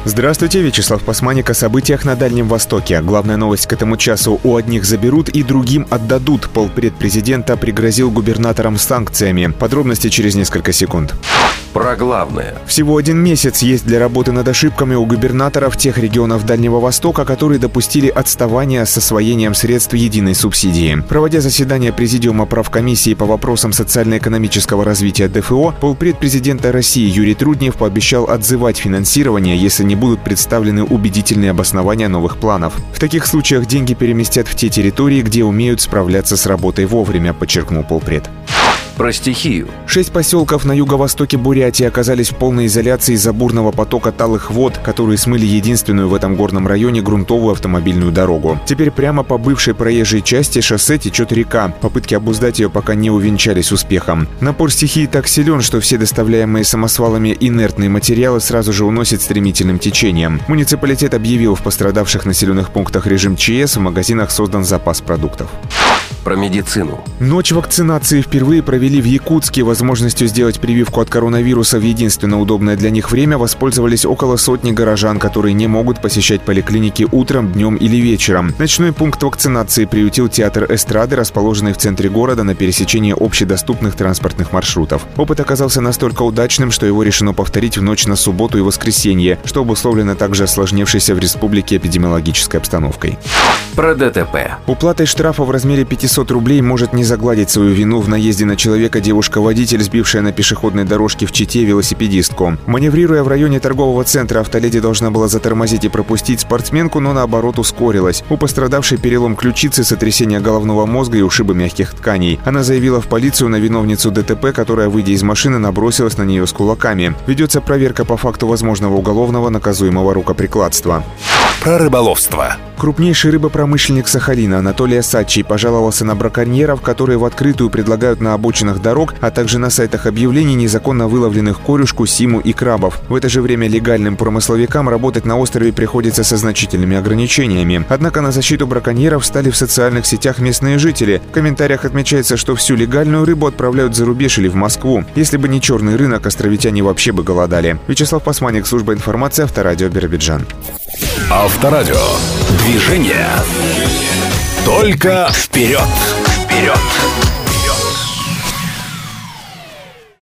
Здравствуйте, Вячеслав Пасманик о событиях на Дальнем Востоке. Главная новость к этому часу: у одних заберут и другим отдадут. Полпред президента пригрозил губернаторам санкциями. Подробности через несколько секунд. Про главное. Всего 1 месяц есть для работы над ошибками у губернаторов тех регионов Дальнего Востока, которые допустили отставание с освоением средств единой субсидии. Проводя заседание Президиума правкомиссии по вопросам социально-экономического развития ДФО, полпред президента России Юрий Труднев пообещал отзывать финансирование, если не будут представлены убедительные обоснования новых планов. В таких случаях деньги переместят в те территории, где умеют справляться с работой вовремя, подчеркнул полпред. Про стихию. 6 поселков на юго-востоке Бурятии оказались в полной изоляции из-за бурного потока талых вод, которые смыли единственную в этом горном районе грунтовую автомобильную дорогу. Теперь прямо по бывшей проезжей части шоссе течет река. Попытки обуздать ее пока не увенчались успехом. Напор стихии так силен, что все доставляемые самосвалами инертные материалы сразу же уносят стремительным течением. Муниципалитет объявил в пострадавших населенных пунктах режим ЧС, в магазинах создан запас продуктов. Про медицину. Ночь вакцинации впервые провели в Якутске. Возможностью сделать прививку от коронавируса в единственно удобное для них время воспользовались около 100 горожан, которые не могут посещать поликлиники утром, днем или вечером. Ночной пункт вакцинации приютил театр эстрады, расположенный в центре города на пересечении общедоступных транспортных маршрутов. Опыт оказался настолько удачным, что его решено повторить в ночь на субботу и воскресенье, что обусловлено также осложнившейся в республике эпидемиологической обстановкой. Про ДТП. Уплатой штрафа в размере 500 рублей может не загладить свою вину в наезде на человека девушка-водитель, сбившая на пешеходной дорожке в Чите велосипедистку. Маневрируя в районе торгового центра, автоледи должна была затормозить и пропустить спортсменку, но наоборот ускорилась. У пострадавшей перелом ключицы, сотрясение головного мозга и ушибы мягких тканей. Она заявила в полицию на виновницу ДТП, которая, выйдя из машины, набросилась на нее с кулаками. Ведется проверка по факту возможного уголовного наказуемого рукоприкладства. Про рыболовство. Крупнейший рыбопромышленник Сахалина Анатолий Осадчий пожаловался на браконьеров, которые в открытую предлагают на обочинах дорог, а также на сайтах объявлений незаконно выловленных корюшку, симу и крабов. В это же время легальным промысловикам работать на острове приходится со значительными ограничениями. Однако на защиту браконьеров встали в социальных сетях местные жители. В комментариях отмечается, что всю легальную рыбу отправляют за рубеж или в Москву. Если бы не черный рынок, островитяне вообще бы голодали. Вячеслав Пасманик, служба информации, Авторадио, Биробиджан. Авторадио. Движение. Только вперед! Вперед!